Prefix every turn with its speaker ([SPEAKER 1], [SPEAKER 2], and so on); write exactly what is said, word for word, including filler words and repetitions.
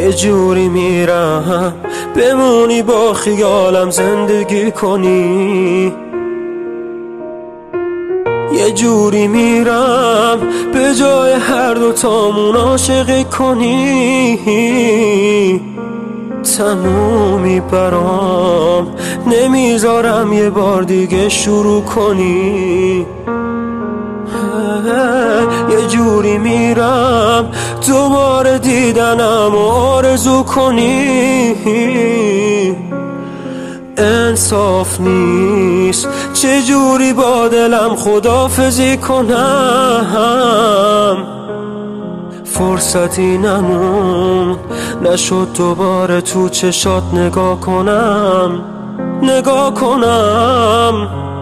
[SPEAKER 1] یه جوری میرم بمونی با خیالم زندگی کنی، یه جوری میرم به جای هر دوتامون عاشقی کنی. تمومی برام نمیذارم یه بار دیگه شروع کنی. یه جوری میرم دوباره دیدنم و آرزو کنی. انصاف نیست چجوری با دلم خداحافظی کنم. فرصتی نمون نشد دوباره تو چشات نگاه کنم نگاه کنم